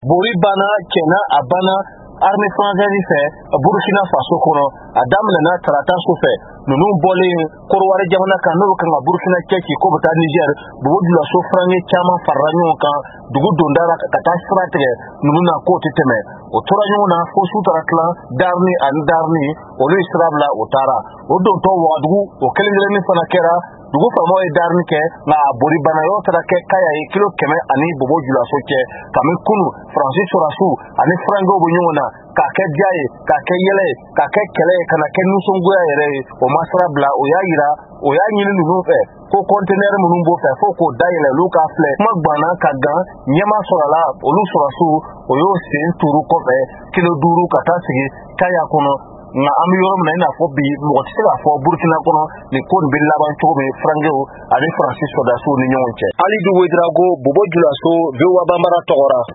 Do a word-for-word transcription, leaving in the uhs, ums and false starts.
Bori bana kena abana arme française fe Burkina Faso kono adamna na tarata so fe nunu bole korware jamana kan no kan Burkina keki ko bata Niger budu la so franye chama faranyo kan dugu dondara kata strate nunu na ko teteme o toranyo na fo su taratla darni an darni o le israbla o tara o don to wadu o kelengele ni fana kera dugu famo e darni ke na bori bana yo tara ke kaya e kilo keme ani bobo jula so ke kamen kunu Francis Sorasu ani frango bunyona ka ke jaye ka ke yele ka ke kele kana ke nusungu ya yere o masrabla o yaira o ya nyini nunu fe ko container munun bo fe fo ko dayele luka fle magbana ka gan nyema sorala olu Sorasu o yo sen turu ko fe kilo duru kata sigi kaya kono na am yorom na ina fo bi mo tsira fo Burkina kono ni kon bi laban to be frangeo ani Francis Sorasu ni nyonche Ali du Wedrago bobo jula so vewa bambara togora